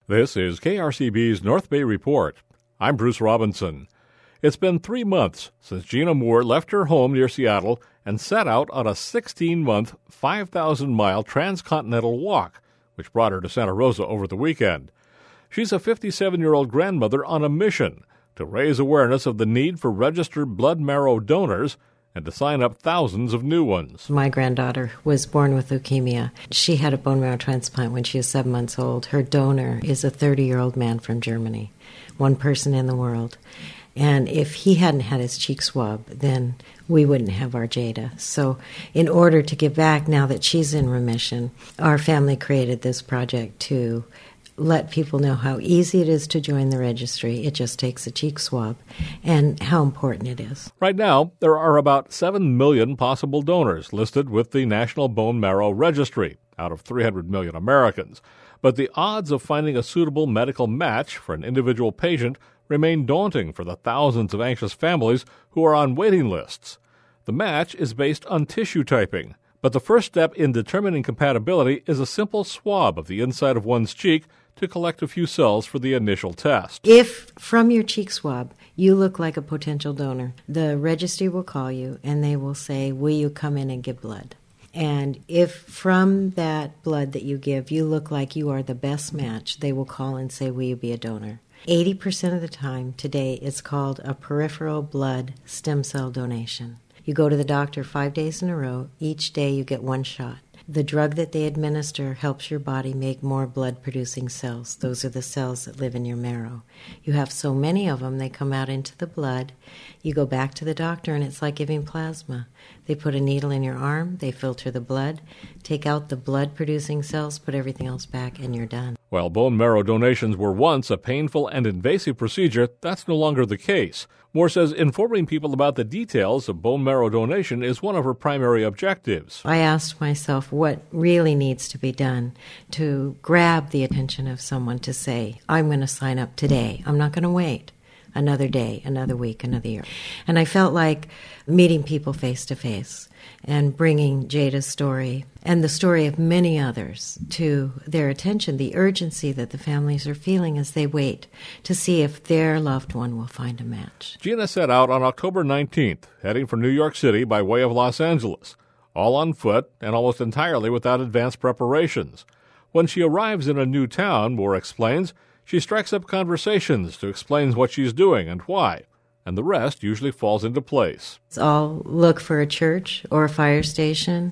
This is KRCB's North Bay Report. I'm Bruce Robinson. It's been 3 months since Gina Moore left her home near Seattle and set out on a 16-month, 5,000-mile transcontinental walk, which brought her to Santa Rosa over the weekend. She's a 57-year-old grandmother on a mission to raise awareness of the need for registered blood marrow donors and to sign up thousands of new ones. My granddaughter was born with leukemia. She had a bone marrow transplant when she was 7 months old. Her donor is a 30-year-old man from Germany, one person in the world. And if he hadn't had his cheek swab, then we wouldn't have our Jada. So in order to give back, now that she's in remission, our family created this project to let people know how easy it is to join the registry. It just takes a cheek swab, and how important it is. Right now, there are about 7 million possible donors listed with the National Bone Marrow Registry out of 300 million Americans. But the odds of finding a suitable medical match for an individual patient remain daunting for the thousands of anxious families who are on waiting lists. The match is based on tissue typing, but the first step in determining compatibility is a simple swab of the inside of one's cheek to collect a few cells for the initial test. If from your cheek swab you look like a potential donor, the registry will call you and they will say, will you come in and give blood? And if from that blood that you give you look like you are the best match, they will call and say, will you be a donor? 80% of the time today it's called a peripheral blood stem cell donation. You go to the doctor 5 days in a row. Each day you get one shot. The drug that they administer helps your body make more blood-producing cells. Those are the cells that live in your marrow. You have so many of them, they come out into the blood. You go back to the doctor, and it's like giving plasma. They put a needle in your arm, they filter the blood, take out the blood-producing cells, put everything else back, and you're done. While bone marrow donations were once a painful and invasive procedure, that's no longer the case. Moore says informing people about the details of bone marrow donation is one of her primary objectives. I asked myself what really needs to be done to grab the attention of someone to say, I'm going to sign up today. I'm not going to wait another day, another week, another year. And I felt like meeting people face to face and bringing Jada's story and the story of many others to their attention, the urgency that the families are feeling as they wait to see if their loved one will find a match. Gina set out on October 19th, heading for New York City by way of Los Angeles, all on foot and almost entirely without advanced preparations. When she arrives in a new town, Moore explains, she strikes up conversations to explain what she's doing and why, and the rest usually falls into place. I'll look for a church or a fire station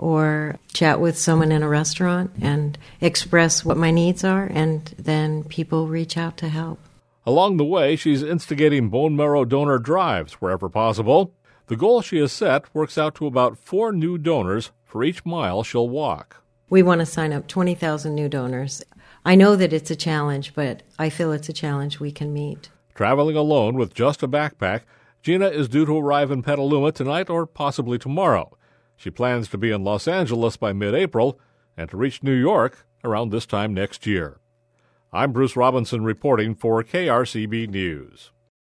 or chat with someone in a restaurant and express what my needs are, and then people reach out to help. Along the way, she's instigating bone marrow donor drives wherever possible. The goal she has set works out to about 4 new donors for each mile she'll walk. We want to sign up 20,000 new donors. I know that it's a challenge, but I feel it's a challenge we can meet. Traveling alone with just a backpack, Gina is due to arrive in Petaluma tonight or possibly tomorrow. She plans to be in Los Angeles by mid-April and to reach New York around this time next year. I'm Bruce Robinson reporting for KRCB News.